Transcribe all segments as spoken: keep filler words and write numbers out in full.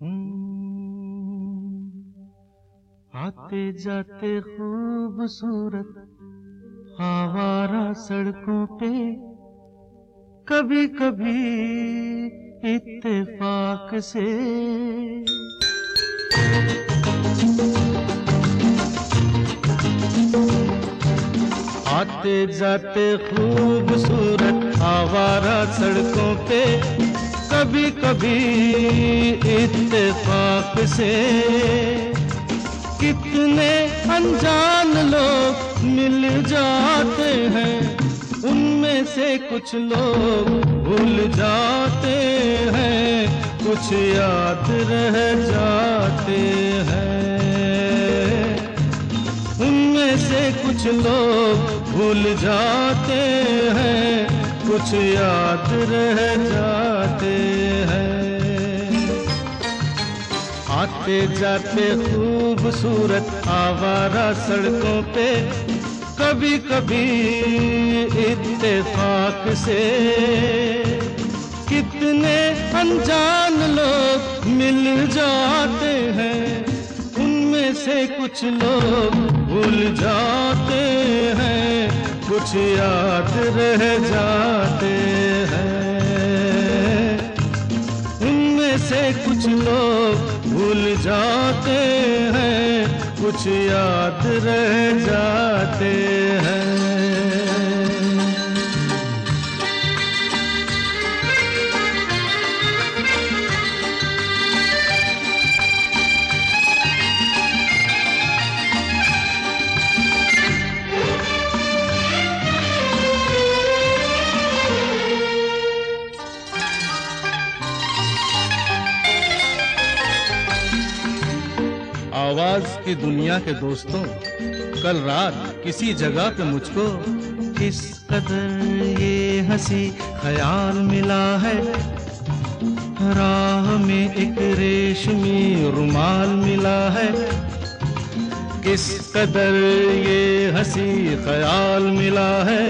हम्म, आते जाते खूबसूरत आवारा सड़कों पे कभी कभी इत्तेफाक से आते जाते खूबसूरत आवारा सड़कों पे कभी कभी इत्तेफाक से कितने अनजान लोग मिल जाते हैं, उनमें से कुछ लोग भूल जाते हैं, कुछ याद रह जाते हैं। उनमें से कुछ लोग भूल जाते हैं, कुछ याद रह जाते हैं। आते जाते खूबसूरत आवारा सड़कों पे कभी कभी इत्तेफाक से कितने अनजान लोग मिल जाते हैं, उनमें से कुछ लोग भूल जाते हैं, कुछ याद रह जाते हैं। उनमें से कुछ लोग भूल जाते हैं, कुछ याद रह जाते हैं। आवाज की दुनिया के दोस्तों, कल रात किसी जगह पे मुझको किस कदर ये हंसी ख्याल मिला है, राह में एक रेशमी रुमाल मिला है। किस कदर ये हंसी ख्याल मिला है,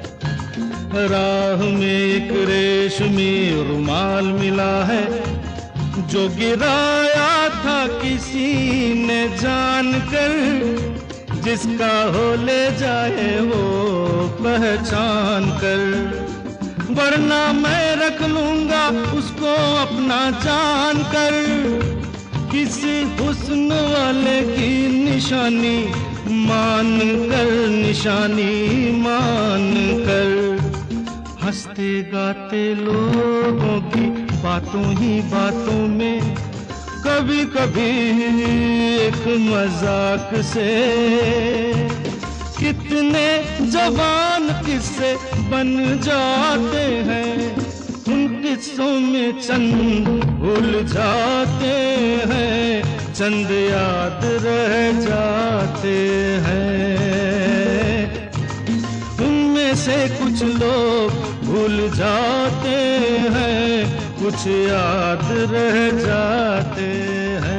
राह में एक रेशमी रुमाल मिला है। जो गिराया था किसी ने जानकर, जिसका हो ले जाए वो पहचान कर, वरना मैं रख लूंगा उसको अपना जान कर। किसी हुस्न वाले की निशानी मान कर, निशानी मान कर, हंसते गाते लोगों की बातों ही बातों में कभी कभी एक मजाक से कितने जवान किस्से बन जाते हैं। उन किस्सों में चंद भूल जाते हैं, चंद याद रह जाते हैं। उनमें से कुछ लोग भूल जाते हैं, कुछ याद रह जाते हैं।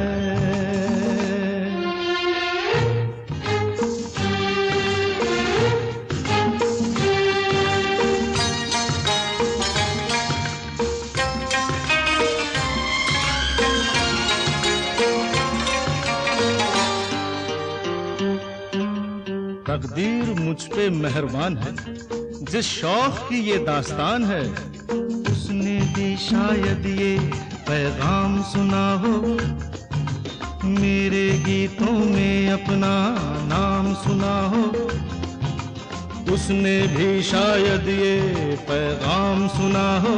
तकदीर मुझ पे मेहरबान है, जिस शौक की ये दास्तान है, उसने भी शायद ये पैगाम सुना हो, मेरे गीतों में अपना नाम सुना हो। उसने भी शायद ये पैगाम सुना हो,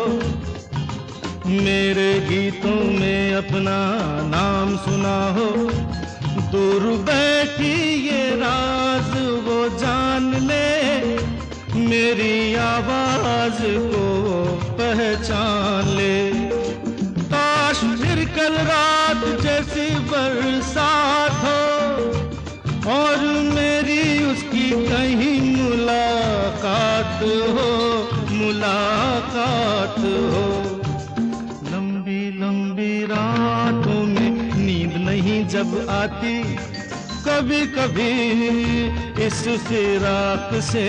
मेरे गीतों में अपना नाम सुना हो। दूर बैठी ये राज वो जान ले, मेरी आवाज को पहचान ले। काश फिर कल रात जैसी बरसात हो और मेरी उसकी कहीं मुलाकात हो, मुलाकात हो। लंबी लंबी रातों में नींद नहीं जब आती, कभी कभी इस फिराक से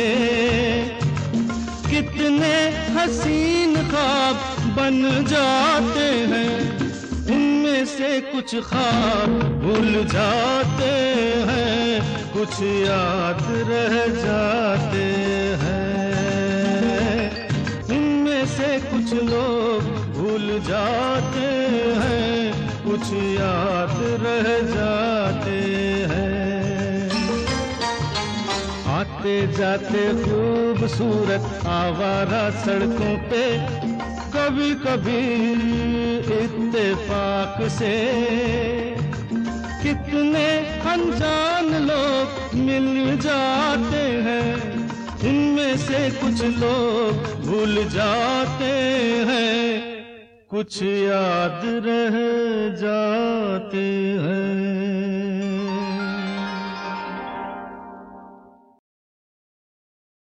कितने हसीन ख्वाब बन जाते हैं। उनमें से कुछ ख्वाब भूल जाते हैं, कुछ याद रह जाते हैं। उनमें से कुछ लोग भूल जाते हैं, कुछ याद रह जाते हैं। आते जाते खूबसूरत आवारा सड़कों पे कभी कभी इत्तेफाक से कितने अनजान लोग मिल जाते हैं। उनमें से कुछ लोग भूल जाते हैं, कुछ याद रह जाते हैं।